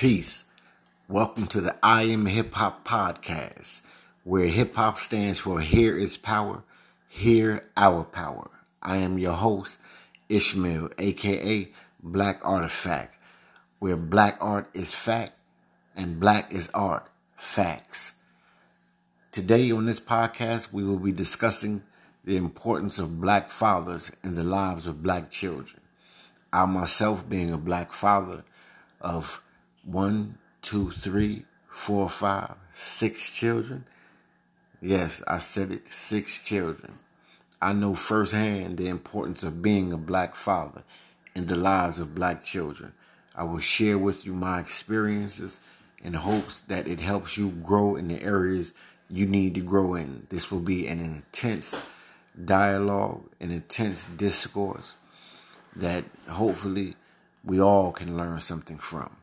Peace. Welcome to the I Am Hip Hop Podcast, where hip hop stands for Here is Power, Hear Our Power. I am your host, Ishmael, aka Black Artifact, where black art is fact and black is art, facts. Today on this podcast, we will be discussing the importance of black fathers in the lives of black children. I myself, being a black father of 1, 2, 3, 4, 5, 6 children. Yes, I said it, 6 children. I know firsthand the importance of being a black father in the lives of black children. I will share with you my experiences in hopes that it helps you grow in the areas you need to grow in. This will be an intense dialogue, an intense discourse that hopefully we all can learn something from.